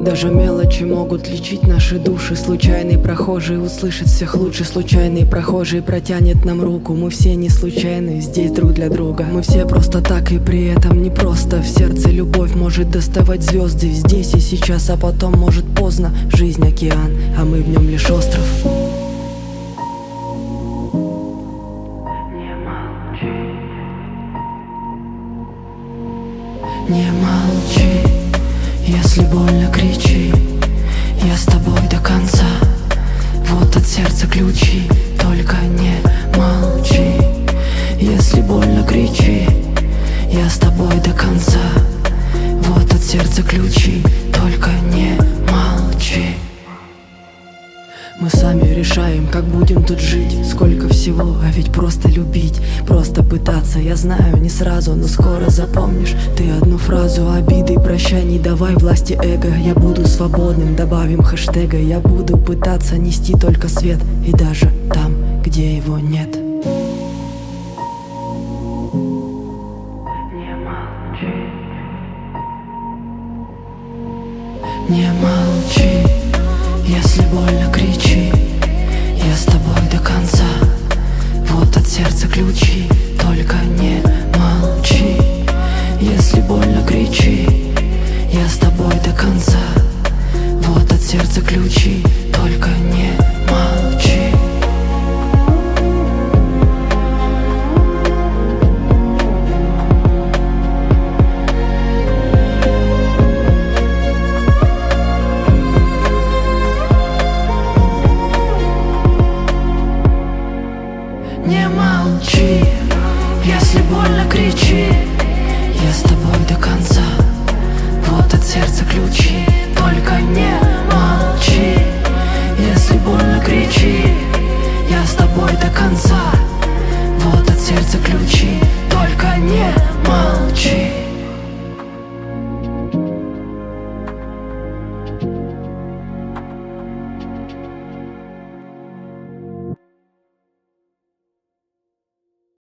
Даже мелочи могут лечить наши души. Случайный прохожий услышит всех лучше. Случайный прохожий протянет нам руку. Мы все не случайны, здесь друг для друга. Мы все просто так и при этом не просто. В сердце любовь может доставать звезды здесь и сейчас, а потом может поздно. Жизнь океан, а мы в нем лишь остров. Не молчи, если больно, кричи. Я с тобой до конца. Вот от сердца ключи. Только не молчи. Если больно, кричи. Я с тобой до конца. Вот от сердца ключи. Только не молчи. Мы сами решаем, как будем тут жить. Сколько всего, а ведь просто любить. Просто пытаться, я знаю, не сразу, но скоро запомнишь ты одну фразу: обиды, прощай, не давай власти эго. Я буду свободным, добавим хэштега. Я буду пытаться нести только свет, и даже там, где его нет. Не молчи, если больно, кричи. Я с тобой до конца. Вот от сердца ключи. Только не молчи. Если больно, кричи. Я с тобой до конца. Вот от сердца ключи. Только не молчи. Не молчи, если больно, кричи. Я с тобой до конца. Вот от сердца ключи.